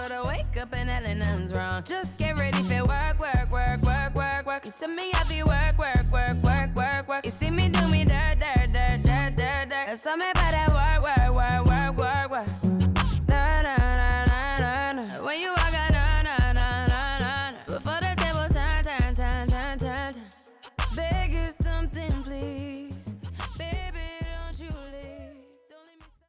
but I wake up and hell nothing's wrong. Just get ready for work, work, work, work, work, work. You see me happy work, work, work, work, work, work. You see me do me dirt, dirt, dirt, dirt, dirt, dirt. That's all me about that work, work, work, work.